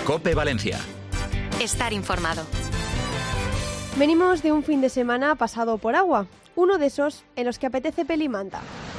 COPE Valencia. Estar informado. Venimos de un fin de semana pasado por agua, uno de esos en los que apetece pelimanta.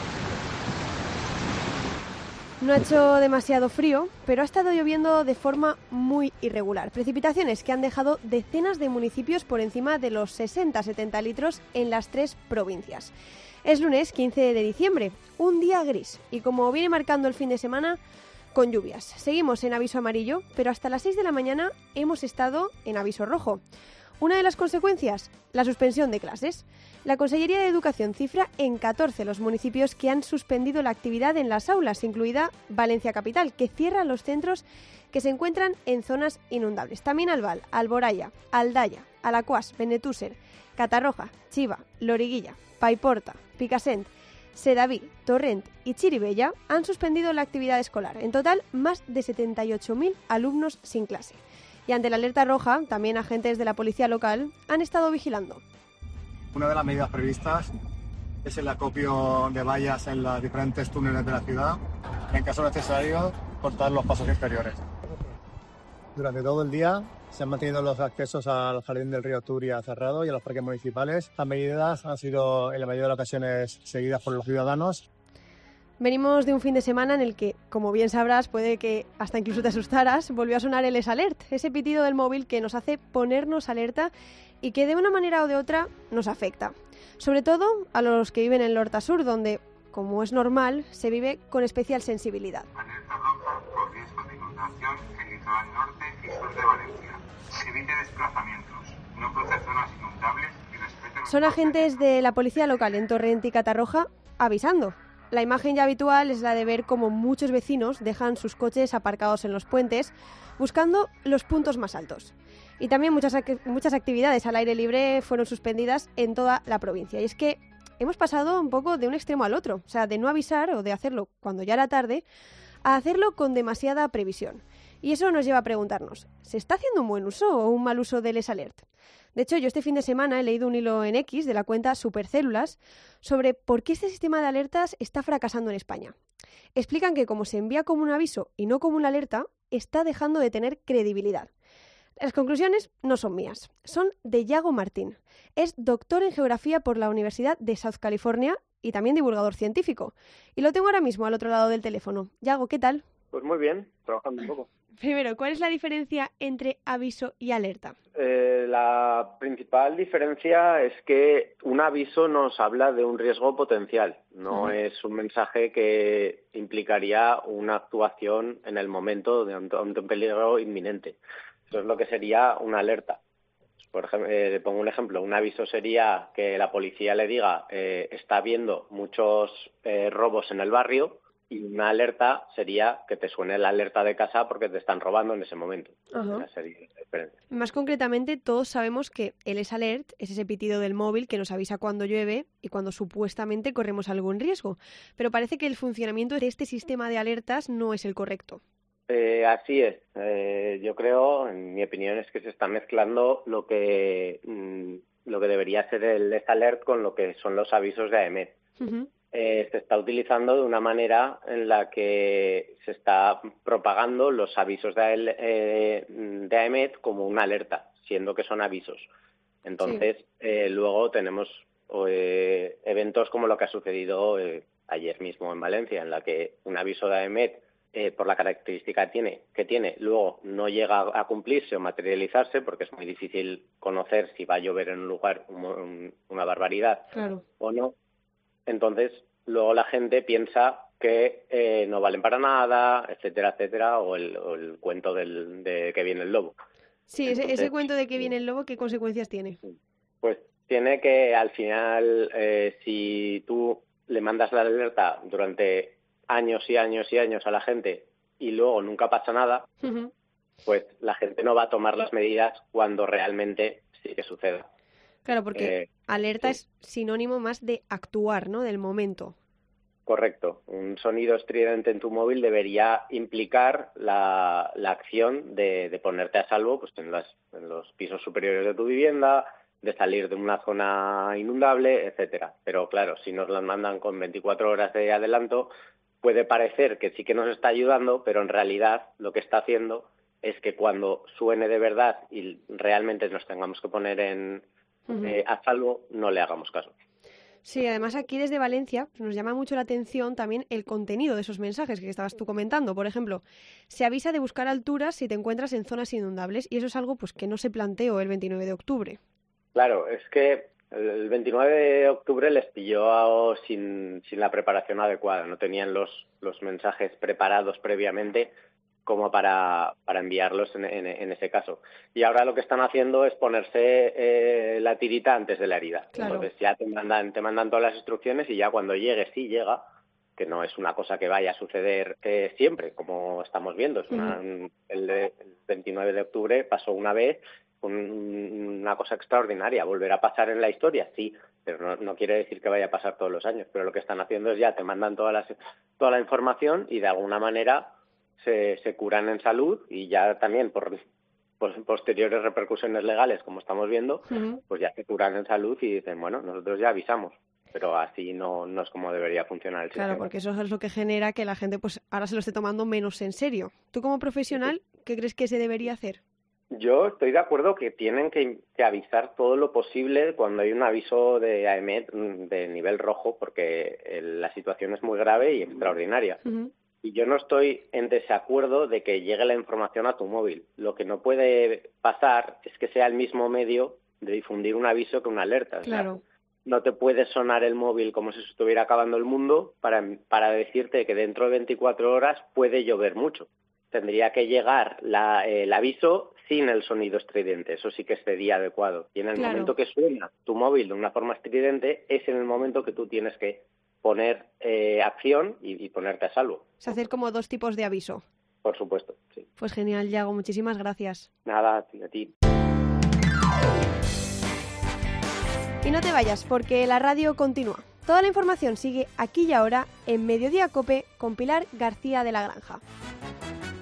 No ha hecho demasiado frío, pero ha estado lloviendo de forma muy irregular. Precipitaciones que han dejado decenas de municipios por encima de los 60-70 litros en las 3 provincias. Es lunes 15 de diciembre, un día gris, y como viene marcando el fin de semana, con lluvias. Seguimos en aviso amarillo, pero hasta las 6 de la mañana hemos estado en aviso rojo. Una de las consecuencias, la suspensión de clases. La Consellería de Educación cifra en 14 los municipios que han suspendido la actividad en las aulas, incluida Valencia Capital, que cierra los centros que se encuentran en zonas inundables. También Albal, Alboraya, Aldaya, Alacuás, Benetúser, Catarroja, Chiva, Loriguilla, Paiporta, Picassent, Sedaví, Torrent y Chirivella han suspendido la actividad escolar. En total, más de 78.000 alumnos sin clase. Y ante la alerta roja, también agentes de la policía local han estado vigilando. Una de las medidas previstas es el acopio de vallas en los diferentes túneles de la ciudad. En caso necesario, cortar los pasos exteriores. Durante todo el día se han mantenido los accesos al Jardín del Río Turia cerrado y a los parques municipales. Las medidas han sido, en la mayoría de las ocasiones, seguidas por los ciudadanos. Venimos de un fin de semana en el que, como bien sabrás, puede que hasta incluso te asustaras, volvió a sonar el S-Alert, ese pitido del móvil que nos hace ponernos alerta y que de una manera o de otra nos afecta. Sobre todo a los que viven en el Horta Sur, donde, como es normal, se vive con especial sensibilidad. Alerta roja por riesgo de inundación en litoral norte y sur de Valencia. Se evite desplazamientos, no cruce zonas inundables y respete los... Son agentes de la policía local en Torrent y Catarroja avisando. La imagen ya habitual es la de ver cómo muchos vecinos dejan sus coches aparcados en los puentes, buscando los puntos más altos. Y también muchas actividades al aire libre fueron suspendidas en toda la provincia. Y es que hemos pasado un poco de un extremo al otro, o sea, de no avisar o de hacerlo cuando ya era tarde, a hacerlo con demasiada previsión. Y eso nos lleva a preguntarnos, ¿se está haciendo un buen uso o un mal uso del S-Alert? De hecho, yo este fin de semana he leído un hilo en X de la cuenta Supercélulas sobre por qué este sistema de alertas está fracasando en España. Explican que como se envía como un aviso y no como una alerta, está dejando de tener credibilidad. Las conclusiones no son mías, son de Yago Martín. Es doctor en Geografía por la Universidad de South California y también divulgador científico. Y lo tengo ahora mismo al otro lado del teléfono. Yago, ¿qué tal? Pues muy bien, trabajando un poco. Primero, ¿cuál es la diferencia entre aviso y alerta? La principal diferencia es que un aviso nos habla de un riesgo potencial, no es un mensaje que implicaría una actuación en el momento de un peligro inminente. Eso es lo que sería una alerta. Por ejemplo, pongo un ejemplo, un aviso sería que la policía le diga está habiendo muchos robos en el barrio. Y una alerta sería que te suene la alerta de casa porque te están robando en ese momento. Esa sería la diferencia. Más concretamente, todos sabemos que el S-Alert es ese pitido del móvil que nos avisa cuando llueve y cuando supuestamente corremos algún riesgo. Pero parece que el funcionamiento de este sistema de alertas no es el correcto. Así es. Yo creo, en mi opinión, es que se está mezclando lo que debería ser el S-Alert con lo que son los avisos de AEMET. Se está utilizando de una manera en la que se está propagando los avisos de AEMET como una alerta, siendo que son avisos. Entonces, luego tenemos eventos como lo que ha sucedido ayer mismo en Valencia, en la que un aviso de AEMET, por la característica que tiene, luego no llega a cumplirse o materializarse, porque es muy difícil conocer si va a llover en un lugar una barbaridad o no. Entonces, luego la gente piensa que no valen para nada, etcétera, etcétera, o el cuento de que viene el lobo. Sí, ese cuento de que viene el lobo, ¿qué consecuencias tiene? Pues tiene que, al final, si tú le mandas la alerta durante años y años y años a la gente y luego nunca pasa nada, pues la gente no va a tomar las medidas cuando realmente sí que suceda. Claro, porque alerta es sinónimo más de actuar, ¿no? Del momento. Correcto. Un sonido estridente en tu móvil debería implicar la acción de ponerte a salvo pues en los pisos superiores de tu vivienda, de salir de una zona inundable, etcétera. Pero claro, si nos las mandan con 24 horas de adelanto, puede parecer que sí que nos está ayudando, pero en realidad lo que está haciendo es que cuando suene de verdad y realmente nos tengamos que poner a salvo, no le hagamos caso. Sí, además aquí desde Valencia nos llama mucho la atención también el contenido de esos mensajes que estabas tú comentando. Por ejemplo, se avisa de buscar alturas si te encuentras en zonas inundables, y eso es algo pues que no se planteó el 29 de octubre. Claro, es que el 29 de octubre les pilló sin la preparación adecuada. No tenían los mensajes preparados previamente como para enviarlos en ese caso. Y ahora lo que están haciendo es ponerse la tirita antes de la herida. Claro. Entonces ya te mandan todas las instrucciones, y ya cuando llegue, sí llega, que no es una cosa que vaya a suceder siempre, como estamos viendo. Es el 29 de octubre pasó una vez, una cosa extraordinaria. ¿Volverá a pasar en la historia? Sí, pero no quiere decir que vaya a pasar todos los años. Pero lo que están haciendo es ya te mandan toda la información, y de alguna manera se curan en salud, y ya también por posteriores repercusiones legales, como estamos viendo, pues ya se curan en salud y dicen, bueno, nosotros ya avisamos. Pero así no es como debería funcionar el sistema. Claro, porque eso es lo que genera que la gente pues ahora se lo esté tomando menos en serio. Tú como profesional, ¿qué crees que se debería hacer? Yo estoy de acuerdo que tienen que avisar todo lo posible cuando hay un aviso de AEMET de nivel rojo, porque la situación es muy grave y extraordinaria. Y yo no estoy en desacuerdo de que llegue la información a tu móvil. Lo que no puede pasar es que sea el mismo medio de difundir un aviso que una alerta. Claro. O sea, no te puede sonar el móvil como si se estuviera acabando el mundo para decirte que dentro de 24 horas puede llover mucho. Tendría que llegar el aviso sin el sonido estridente. Eso sí que sería adecuado. Y en el momento que suena tu móvil de una forma estridente, es en el momento que tú tienes que poner acción y ponerte a salvo. Es hacer como dos tipos de aviso. Por supuesto, sí. Pues genial, Yago, muchísimas gracias. Nada, a ti. Y no te vayas, porque la radio continúa. Toda la información sigue aquí y ahora en Mediodía COPE con Pilar García de la Granja.